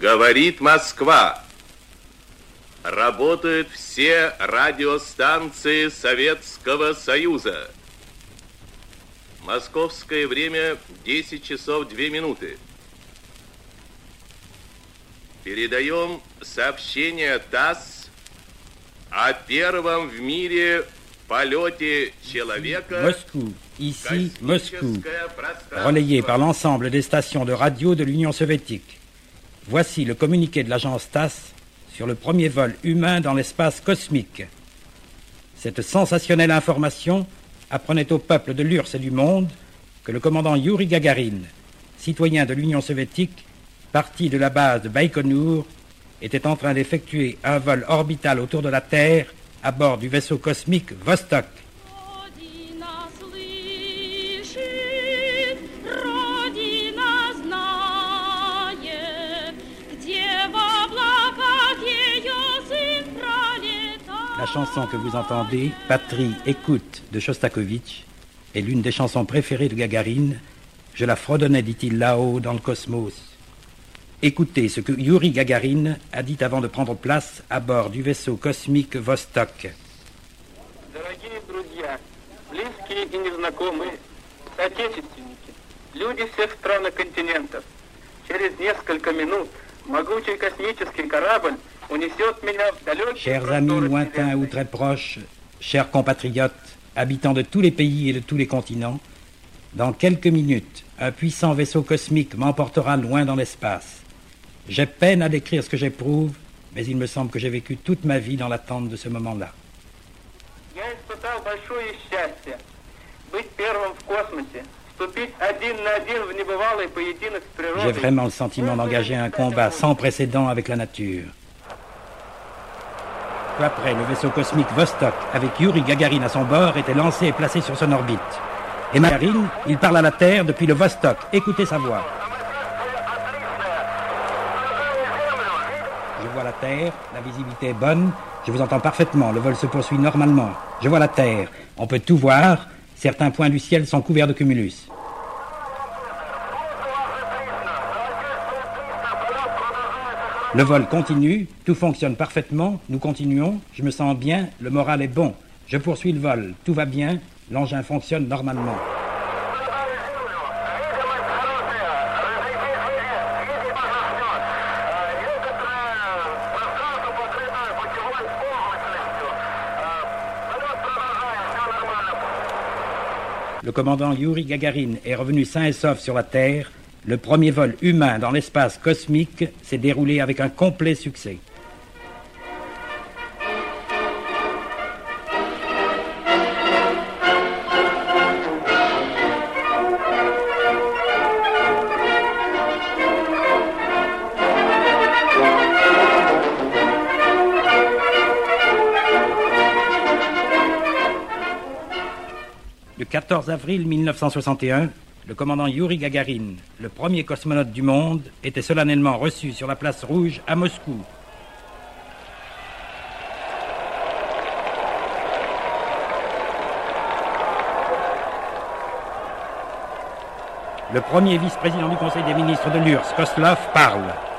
Говорит Москва. Работают все радиостанции Советского Союза. Московское время 10 часов 2 минуты. Передаем сообщение ТАСС о первом в мире полете человека. Moscou, ici Moscou, relayé par l'ensemble des stations de radio de l'Union soviétique. Voici le communiqué de l'agence TASS sur le premier vol humain dans l'espace cosmique. Cette sensationnelle information apprenait au peuple de l'URSS et du monde que le commandant Youri Gagarin, citoyen de l'Union soviétique, parti de la base de Baïkonour, était en train d'effectuer un vol orbital autour de la Terre à bord du vaisseau cosmique Vostok. La chanson que vous entendez, Patrie, écoute, de Shostakovich, est l'une des chansons préférées de Gagarine. Je la fredonnais, dit-il, là-haut, dans le cosmos. Écoutez ce que Youri Gagarin a dit avant de prendre place à bord du vaisseau cosmique Vostok. Дорогие друзья, близкие и незнакомые, соотечественники, люди всех стран и континентов, через несколько минут могучий космический корабль унесет меня в далекие Chers amis lointains ou très proches, chers compatriotes, habitants de tous les pays et de tous les continents, dans quelques minutes, un puissant vaisseau cosmique m'emportera loin dans l'espace. J'ai peine à décrire ce que j'éprouve, mais il me semble que j'ai vécu toute ma vie dans l'attente de ce moment-là. Я испытал большое счастье быть первым в космосе, вступить один на один в небывалый поединок с природой. J'ai vraiment le sentiment d'engager un combat sans précédent avec la nature. Peu après, le vaisseau cosmique Vostok, avec Youri Gagarin à son bord, était lancé et placé sur son orbite. Et Gagarin, il parle à la Terre depuis le Vostok. Écoutez sa voix. Je vois la Terre, la visibilité est bonne, je vous entends parfaitement, le vol se poursuit normalement. Je vois la Terre, on peut tout voir, certains points du ciel sont couverts de cumulus. Le vol continue, tout fonctionne parfaitement, nous continuons, je me sens bien, le moral est bon. Je poursuis le vol, tout va bien, l'engin fonctionne normalement. Le commandant Youri Gagarin est revenu sain et sauf sur la Terre. Le premier vol humain dans l'espace cosmique s'est déroulé avec un complet succès. Le 14 avril 1961, le commandant Youri Gagarin, le premier cosmonaute du monde, était solennellement reçu sur la place rouge à Moscou. Le premier vice-président du Conseil des ministres de l'URSS, Kozlov, parle.